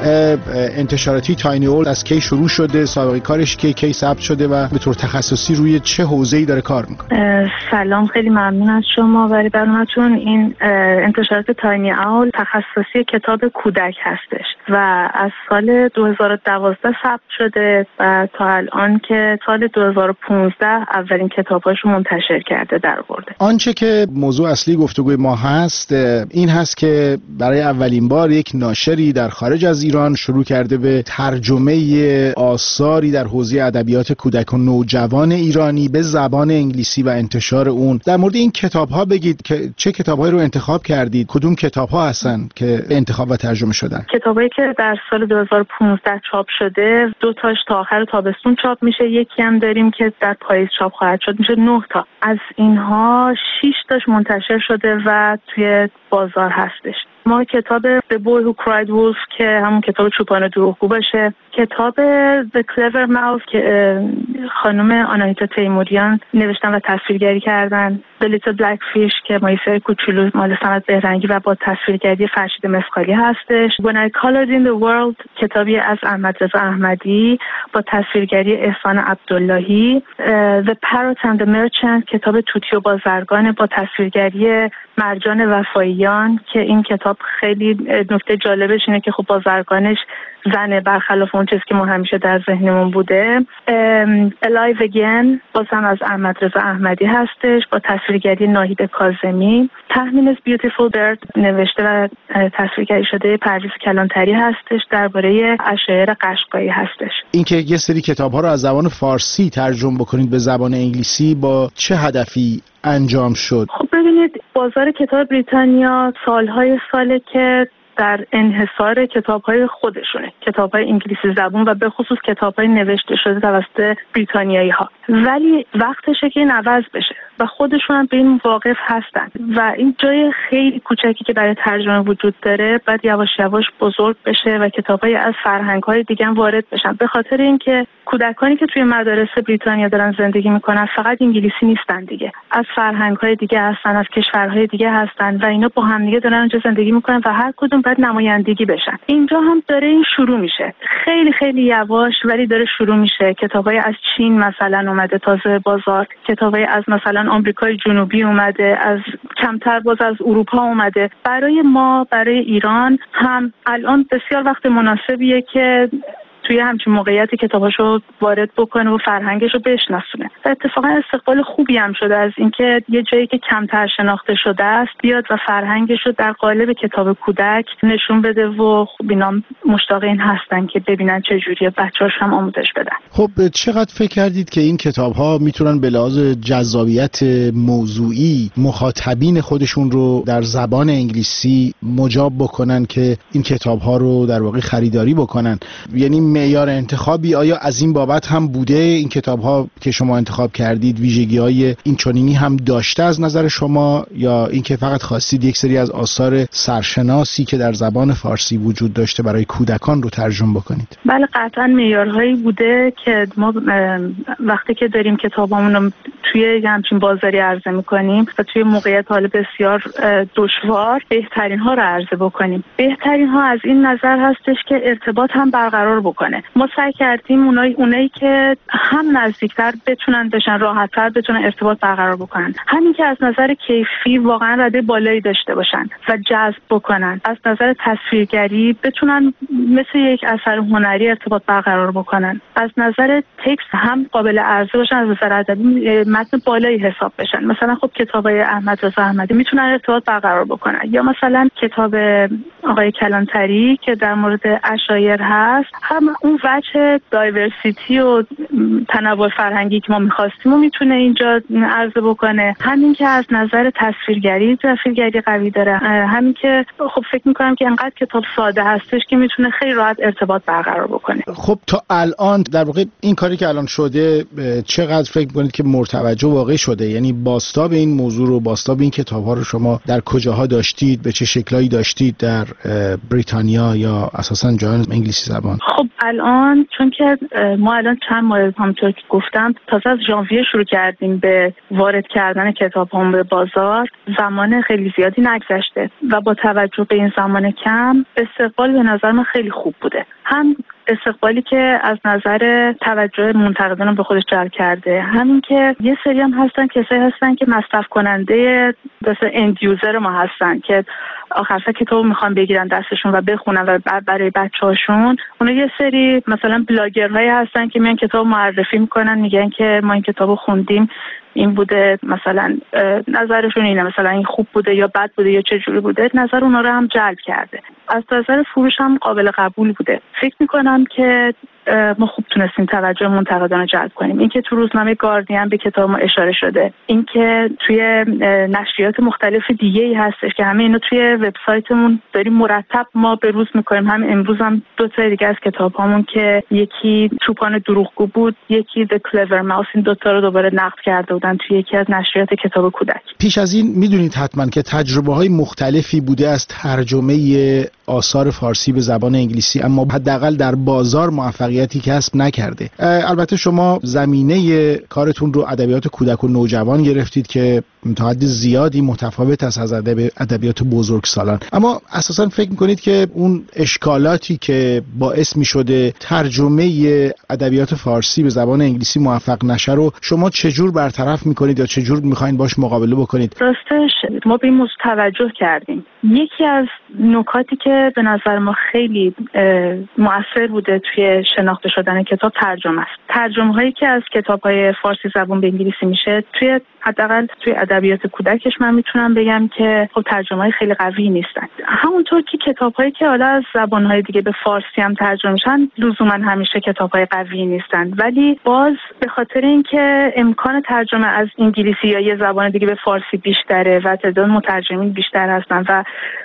انتشاراتی تاینی اول از کی شروع شده؟ سابقه کارش کی کی ثبت شده و به طور تخصصی روی چه حوزه‌ای داره کار میکنه؟ سلام، خیلی ممنون از شما برای برنامه‌تون. این انتشارات تاینی اول تخصصی کتاب کودک هستش و از سال دو هزار و دوازده ثبت شده و تا الان که سال دو هزار و پانزده اولین کتاباشو منتشر کرده در آورده. آنچه که موضوع اصلی گفتگوی ما هست این هست که برای اولین بار یک ناشری در خارج از ایران شروع کرده به ترجمه آثاری در حوزه ادبیات کودک و نوجوان ایرانی به زبان انگلیسی و انتشار اون. در مورد این کتاب‌ها بگید که چه کتاب‌هایی رو انتخاب کردید؟ کدوم کتاب‌ها هستن که انتخاب و ترجمه شدن؟ کتابایی که در سال دو هزار و پانزده چاپ شده، دو تاش تا آخر تابستون چاپ میشه، یکی هم داریم که در پاییز چاپ خواهد شد، میشه نه تا. از اینها شش تاش منتشر شده و توی بازار هستش. ما کتاب The Boy Who Cried Wolf که همون کتاب چوپان دروغگو باشه، کتاب The Clever Mouse که خانم آناهیتا تیموریان نوشتن و تصویرگری کردن، The Little Black Fish که مایسر کوچولو مال سمت بهرنگی و با تصویرگری فرشید مسقالی هستش، When I Colored in the World کتابی از احمد رضا احمدی با تصویرگری احسان عبداللهی، The Parrot and the Merchant کتاب توتی و بازرگان با تصویرگری مرجان وفاییان که این کتاب خیلی نکته جالبش اینه که خب بازرگانش زنه برخلاف اون چیزی که ما همیشه در ذهنمون بوده. Alive Again باز هم از احمد رضا احمدی هستش با تصویرگری ناهید کاظمی. تهمین Beautiful Bird نوشته و تصویرگری شده پرویز کلانتری هستش، درباره اشاعره قشقایی هستش. اینکه یه سری کتاب‌ها رو از زبان فارسی ترجمه بکنید به زبان انگلیسی با چه هدفی انجام شد؟ خب ببینید، بازار کتاب بریتانیا سالهای ساله که در انحصار کتاب‌های خودشونه، کتاب‌های انگلیسی زبان و به خصوص کتاب‌های نوشته شده توسط بریتانیایی‌ها، ولی وقتشه که این عوض بشه و خودشون هم به این واقف هستن و این جای خیلی کوچکی که برای ترجمه وجود داره بعد یواش یواش بزرگ بشه و کتاب‌های از فرهنگ‌های دیگه هم وارد بشن، به خاطر اینکه کودکانی که توی مدارس بریتانیا دارن زندگی میکنن فقط انگلیسی نیستن دیگه، از فرهنگ‌های دیگه هستن، از کشورهای دیگه هستن و اینا با هم دیگه دارن اونجا زندگی میکنن و هر کدوم باید نمایندگی بشن. اینجا هم داره این شروع میشه، خیلی خیلی یواش ولی داره شروع میشه. کتابای از چین مثلا اومده تازه بازار، کتابای از مثلا آمریکای جنوبی اومده، از کمتر باز از اروپا اومده. برای ما، برای ایران هم الان بسیار وقت مناسبیه که توی همچین موقعیتی کتاباشو وارد بکنه و فرهنگش رو بشناسونه. و اتفاقا استقبال خوبی هم شده از اینکه یه جایی که کمتر شناخته شده است بیاد و فرهنگش رو در قالب کتاب کودک نشون بده و خب اینا مشتاق این هستن که ببینن چه جوریه، بچه‌هاش هم آموزش بدن. خب چقدر فکر کردید که این کتاب‌ها میتونن به لحاظ جذابیت موضوعی مخاطبین خودشون رو در زبان انگلیسی مجاب بکنن که این کتاب‌ها رو در واقع خریداری بکنن؟ یعنی معیار انتخابی آیا از این بابت هم بوده؟ این کتاب‌ها که شما انتخاب کردید ویژگی‌های این چنینی هم داشته از نظر شما، یا اینکه فقط خواستید یک سری از آثار سرشناسی که در زبان فارسی وجود داشته برای کودکان رو ترجمه بکنید؟ بله قطعا معیارهایی بوده که ما وقتی که داریم کتابامون رو توی همچین بازاری عرضه می‌کنیم و توی موقعیت حال بسیار دشوار بهترین ها رو عرضه بکنیم. بهترین ها از این نظر هستش که ارتباط هم برقرار بکنه. ما سعی کردیم اونایی اونایی که هم نزدیکتر بتونن بشن، راحت‌تر بتونن ارتباط برقرار بکنن، همین که از نظر کیفی واقعا رده بالایی داشته باشن و جذب بکنن، از نظر تصویرگری بتونن مثل یک اثر هنری ارتباط برقرار بکنن، از نظر تکست هم قابل عرضه باشن، از نظر ادبی متن بالایی حساب بشن. مثلا خب کتابای احمد رضا احمدی میتونن ارتباط برقرار بکنن، یا مثلا کتاب آقای کلانتری که در مورد عشایر هست، هم اون وجه دایورسیتی و تنوع فرهنگی که ما می‌خواستیم و میتونه اینجا عرضه بکنه، همین که از نظر تصویرگری تصویرگری قوی داره، همین که خب فکر می‌کنم که انقدر کتاب ساده هستش که میتونه خیلی راحت ارتباط برقرار بکنه. خب تا الان در واقع این کاری که الان شده چقدر فکر می‌کنید که مرتوجه واقعی شده؟ یعنی بازتاب این موضوع رو، بازتاب این کتاب‌ها رو شما در کجاها داشتید؟ به چه شکلایی داشتید در بریتانیا یا اساساً جهان انگلیسی زبان؟ خب الان چون که ما الان چند ماه همونطور که گفتم تازه از ژانویه شروع کردیم به وارد کردن کتاب‌ها به بازار، زمان خیلی زیادی نگذشته و با توجه به این زمان کم استقبال به نظر من خیلی خوب بوده. هم استقبالی که از نظر توجه منتقدان به خودش جلب کرده، همین که یه سری هم هستن کسایی هستن که مصرف کننده مثلا اند یوزر ما هستن که آخرسر کتابو میخوان بگیرن دستشون و بخونن و بعد برای بچه‌هاشون. اونا یه سری مثلا بلاگرهایی هستن که میان کتاب معرفی میکنن، میگن که ما این کتابو خوندیم، این بوده، مثلا نظرشون اینه، مثلا این خوب بوده یا بد بوده یا چه جوری بوده، نظر اونا رو هم جلب کرده. از نظر فروش هم قابل قبول بوده. فکر میکنم که ما خوب تونستیم توجه منتقدان رو جلب کنیم. اینکه تو روزنامه گاردین به کتاب ما اشاره شده، اینکه توی نشریات مختلف دیگه ای هستش که همه اینا توی وبسایتمون داریم مرتب ما به روز میکنیم. هم امروز هم دو تا دیگه از کتابامون که یکی چوپان دروغگو بود، یکی The Clever Mouse، این دو تا رو دوباره نقد کرده بودن توی یکی از نشریات کتاب کودک. پیش از این میدونید حتما که تجربه‌های مختلفی بوده از ترجمه آثار فارسی به زبان انگلیسی، اما حداقل در بازار موفقیتی کسب نکرده. البته شما زمینه کارتون رو ادبیات کودک و نوجوان گرفتید که تا حد زیادی متفاوت است از ادبیات بزرگسالان، اما اساسا فکر می‌کنید که اون اشکالاتی که باعث می‌شده ترجمه ادبیات فارسی به زبان انگلیسی موفق نشه رو شما چجور برطرف می‌کنید یا چجور می‌خواید باش مقابله بکنید؟ راستش ما به این موضوع توجه کردیم. یکی از نکاتی که به نظر ما خیلی مؤثر بوده توی شناخته شدن کتاب ترجمه است. ترجمه هایی که از کتاب های فارسی زبان به انگلیسی میشه توی حداقل توی ادبیات کودکش من میتونم بگم که خب ترجمه های خیلی قوی نیستن. همونطور که کتاب هایی که حالا از زبان های دیگه به فارسی هم ترجمه میشن لزوما همیشه کتاب های قوی نیستن، ولی باز به خاطر اینکه امکان ترجمه از انگلیسی یا یه زبان دیگه به فارسی بیشتره و تعداد مترجمین بیشتر هستن و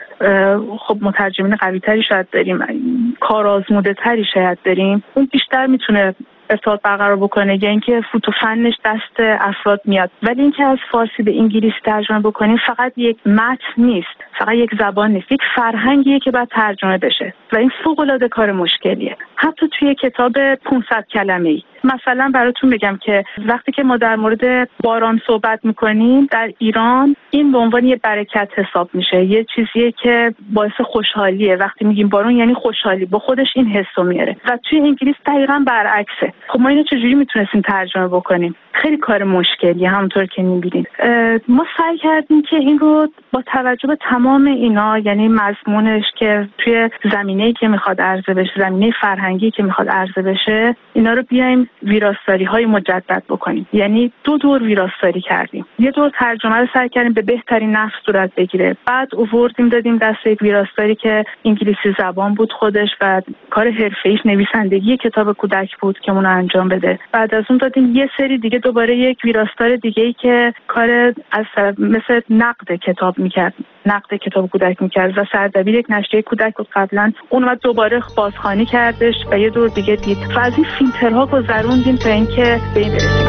خب مترجمین قوی تری شاید داریم، کارآزموده تری شاید داریم، اون بیشتر میتونه ارتباط برقرار بکنه یا اینکه فوت و فنش دست افراد میاد. ولی اینکه از فارسی به انگلیسی ترجمه بکنیم فقط یک متن نیست، فقط یک زبان نیست، یک فرهنگیه که باید ترجمه بشه و این فوق‌العاده کار مشکلیه. حتی توی کتاب پانصد کلمه‌ای مثلا براتون بگم که وقتی که ما در مورد باران صحبت میکنیم در ایران، این به عنوان یه برکت حساب میشه، یه چیزیه که باعث خوشحالیه. وقتی میگیم بارون یعنی خوشحالی، با خودش این حسو میاره. و توی انگلیس دقیقاً برعکسه. خب ما اینو چجوری میتونستیم ترجمه بکنیم؟ خیلی کار مشکلیه. همونطور که می‌بینید ما سعی کردیم که این رو با توجه به تمام اینا، یعنی مضمونش که توی زمینه‌ای که میخواد عرضه بشه، زمینه فرهنگی که میخواد عرضه بشه، اینا رو بیایم ویراستاری‌های مجدد بکنیم. یعنی دو دور ویراستاری کردیم. یه دور ترجمه رو سعی کردیم به بهترین نحو صورت بگیره، بعد آوردیم دادیم دست یک ویراستاری که انگلیسی زبان بود خودش و کار حرفه‌ایش نویسندگی کتاب کودک بود که اون انجام بده. بعد از اون دادیم یه سری دیگه دوباره یک ویراستار دیگه‌ای که کار از مثل نقد کتاب میکرد، نقد کتاب کودک میکرد و سردبیر یک نشریه کودک بود قبلا، اون اومد دوباره بازخوانی کردش و یه دور دیگه دید و از این فیلترها گذروندیم تا اینکه به این برسیم.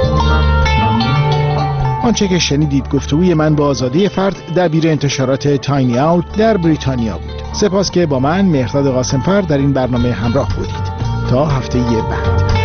آنچه که شنیدید گفتگوی من با آزادی فرد دبیر انتشارات تاینی اول در بریتانیا بود. سپاس که با من مهرداد قاسمفر در این برنامه همراه بودید. تا هفته بعد.